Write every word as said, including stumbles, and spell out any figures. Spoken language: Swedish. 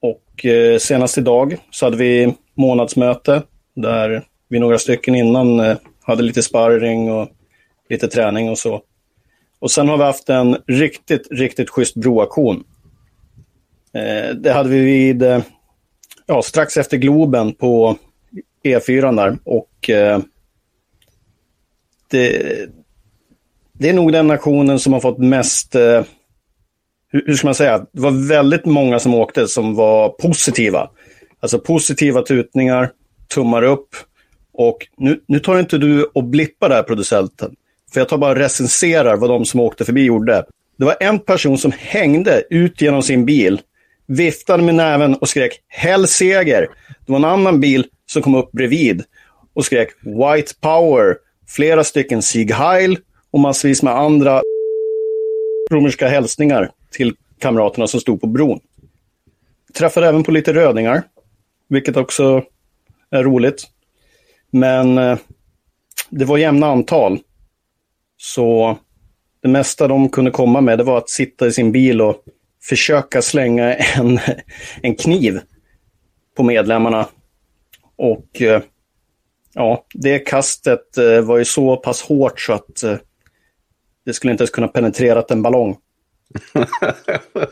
Och eh, senast idag så hade vi månadsmöte där vi några stycken innan eh, hade lite sparring och lite träning och så. Och sen har vi haft en riktigt, riktigt schysst broaktion. Eh, det hade vi vid, eh, ja, strax efter Globen på E fyra där. Och eh, det, det är nog den nationen som har fått mest, eh, hur, hur ska man säga, det var väldigt många som åkte som var positiva. Alltså positiva tutningar, tummar upp. Och nu, nu tar inte du och blippar där, producenten. För jag tar bara och recenserar vad de som åkte förbi gjorde. Det var en person som hängde ut genom sin bil, viftade med näven och skrek "Hell seger". Det var en annan bil som kom upp bredvid och skrek "White power". Flera stycken Sieg Heil och massvis med andra romerska hälsningar till kamraterna som stod på bron. Träffade även på lite rödingar, vilket också är roligt. Men eh, det var jämna antal. Så det mesta de kunde komma med, det var att sitta i sin bil och försöka slänga en, en kniv på medlemmarna. Och eh, ja, det kastet eh, var ju så pass hårt så att eh, det skulle inte ens kunna penetrera en ballong.